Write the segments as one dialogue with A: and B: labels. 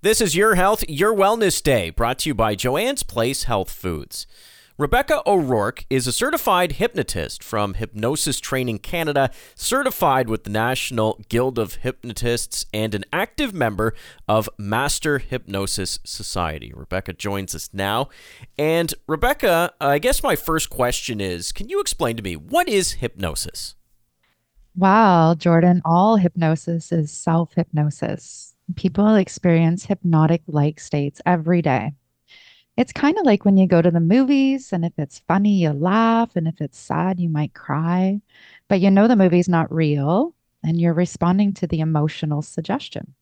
A: This is Your Health, Your Wellness Day, brought to you by Joanne's Place Health Foods. Rebecca O'Rourke is a certified hypnotist from Hypnosis Training Canada, certified with the National Guild of Hypnotists, and an active member of Master Hypnosis Society. Rebecca joins us now. And Rebecca, I guess my first question is, can you explain to me, what is hypnosis?
B: Wow, Jordan, all hypnosis is self-hypnosis. People experience hypnotic-like states every day. It's kind of like when you go to the movies, and if it's funny, you laugh, and if it's sad, you might cry. But you know the movie's not real, and you're responding to the emotional suggestion.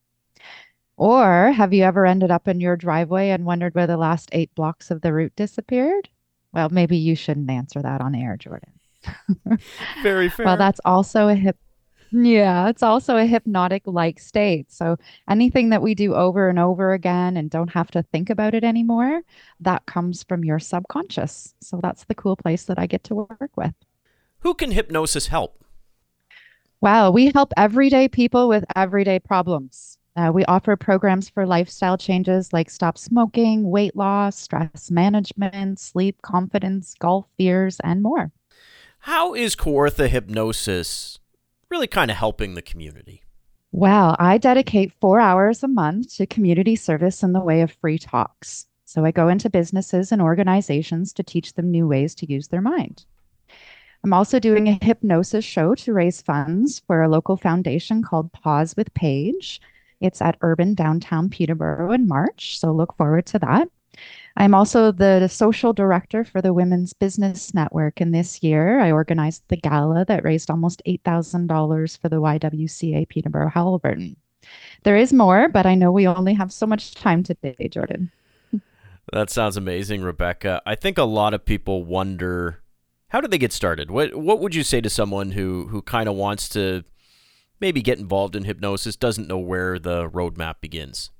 B: Or have you ever ended up in your driveway and wondered where the last 8 blocks of the route disappeared? Well, maybe you shouldn't answer that on air, Jordan.
A: Very
B: Well,
A: fair.
B: that's also a it's also a hypnotic like state. So anything that we do over and over again and don't have to think about it anymore, that comes from your subconscious. So that's the cool place that I get to work with.
A: Who can hypnosis help?
B: Wow, we help everyday people with everyday problems. We offer programs for lifestyle changes like stop smoking, weight loss, stress management, sleep, confidence, golf fears, and more.
A: How is Kawartha Hypnosis really kind of helping the community?
B: Well, I dedicate 4 hours a month to community service in the way of free talks. So I go into businesses and organizations to teach them new ways to use their mind. I'm also doing a hypnosis show to raise funds for a local foundation called Pause with Paige. It's at Urban Downtown Peterborough in March, so look forward to that. I'm also the social director for the Women's Business Network, and this year I organized the gala that raised almost $8,000 for the YWCA Peterborough Halliburton. There is more, but I know we only have so much time today, Jordan.
A: That sounds amazing, Rebecca. I think a lot of people wonder, how do they get started? What would you say to someone who kind of wants to maybe get involved in hypnosis, doesn't know where the roadmap begins?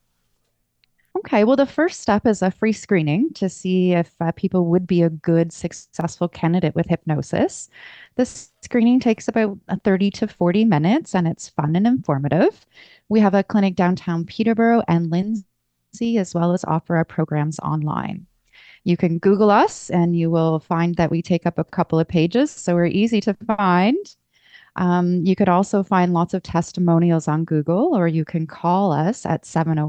B: Okay, well, the first step is a free screening to see if people would be a good, successful candidate with hypnosis. This screening takes about 30 to 40 minutes and it's fun and informative. We have a clinic downtown Peterborough and Lindsay, as well as offer our programs online. You can Google us and you will find that we take up a couple of pages, so we're easy to find. You could also find lots of testimonials on Google, or you can call us at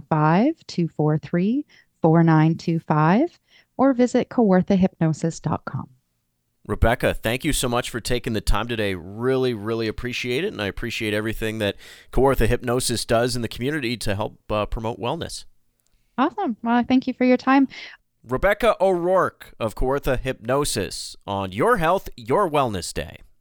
B: 705-243-4925 or visit kawarthahypnosis.com.
A: Rebecca, thank you so much for taking the time today. Really, really appreciate it, and I appreciate everything that Kawartha Hypnosis does in the community to help promote wellness.
B: Awesome. Well, thank you for your time.
A: Rebecca O'Rourke of Kawartha Hypnosis on Your Health, Your Wellness Day.